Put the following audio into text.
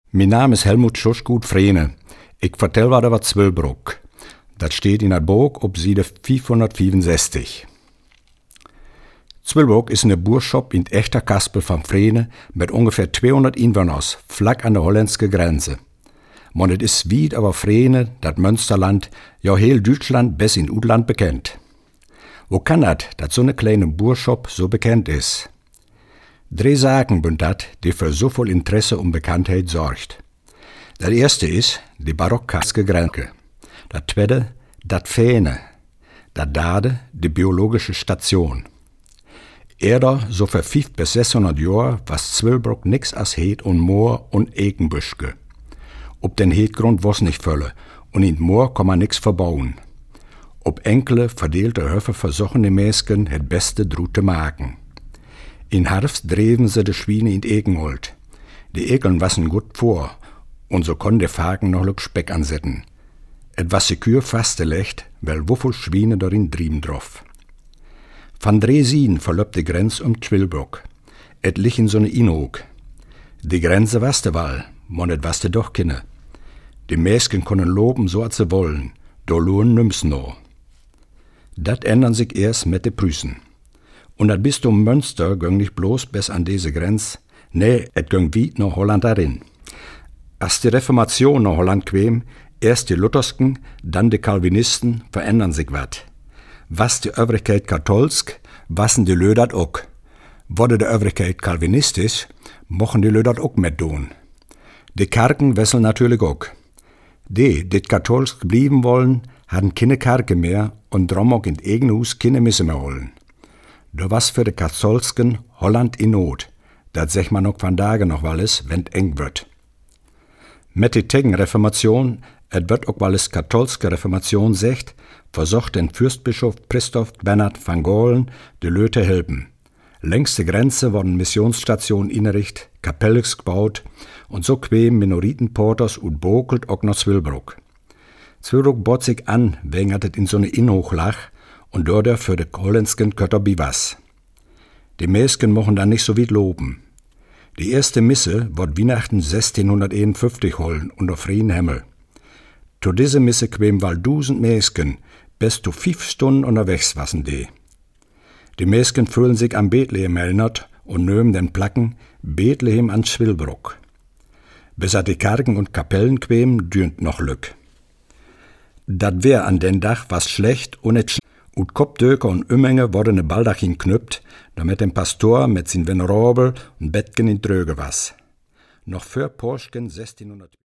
Mijn naam is Helmut Schuschgut Vrene. Ik vertel wat over Zwilbroek. Dat steht in het boek op Seite 564. Zwilbroek is een boerschap in het echte Kaspel van Vrene met ongeveer 200 inwoners, vlak aan de Hollandse grenze. Maar het is wied over Vrene, dat Münsterland, ja heel Duitsland best in Uitland bekend. Hoe kan dat zo'n kleine boerschap zo bekend is? 3 zaken zijn dat die voor zoveel interesse en bekendheid zorgt. Dat eerste is de barokkaske grenze. Dat tweede, dat Fene. Dat derde, de biologische station. Eerder, zo voor 500 bis 600 jaar, was Zwilbroek niks als heet en moor en ekenbuske. Op den heetgrond was niet vullen, en in het moor kon man niks verbouwen. Op enkele verdeelde huffen verzochten de mensen het beste droet te maken. In Herbst dreven ze de Schweine in het Ekenhold. De Ekelen wassen goed voor, en zo kon de Vaken nog leuk Speck anzetten. Het was secuur vastgelegd, wel hoeveel Schweine erin drieven drof. Van 3 zijden verloopt de grens Zwilbroek. Het ligt in zo'n inhoek. De grenze was de wel, maar het was de doch keine. De meesten konden lopen zoals ze wollen, door loon nums no. Dat ändern sich erst met de Preußen. Und das Bistum Münster ging nicht bloß bis an diese Grenz, nee, het ging weit nach Holland darin. Als die Reformation nach Holland kwam, erst die Luthersken, dann die Calvinisten, verändern sich wat. Was die Obrigkeit katholsk, wassen die Lö dat ook. Wurde die Obrigkeit calvinistisch, mochten die Lö dat ook met doen. Die Kerken wesseln natürlich ook. Die, dit katholsk blieben wollen, hadden keine Kerke mehr und drum auch in het eigene Hus keine Misse mehr holen. Da was für de Katholsken Holland in Not. Dat zegt man ook vandaag nog wel eens, wenn het eng wird. Met die Tegenreformation, het wird ook wel eens katholske Reformation zegt, versucht den Fürstbischof Christoph Bernhard van Golen de Lö te helpen. Längs de Grenze wurden Missionsstationen inricht, Kapelles gebaut und so kwem Minoritenporters und Bokelt auch nach Zwilbroek. Zwilbroek bot sich an, wegen het in so ne Inhoch lag und dort für de Holländsken Kötter was. Die meisten mochten dann nicht so weit loben. Die erste Misse wird Weihnachten 1651 holen unter freien Himmel. Zu dieser Misse kwem wal 1000 Meesken, bis zu 5 Stunden unterwegs wassen die. Die Meesken fühlen sich an Bethlehem erinnert und nehmen den Placken Bethlehem an Zwilbroek. Bis at die Kerken und Kapellen kwem, dünt noch Lück. Dat wär an den Dach was schlecht und et und Kopfdöker und Ümmenge wurden ne Baldachin knüppt, damit den Pastor mit sin Venerabel und Bettgen in Dröge was. Noch für Porschken 1600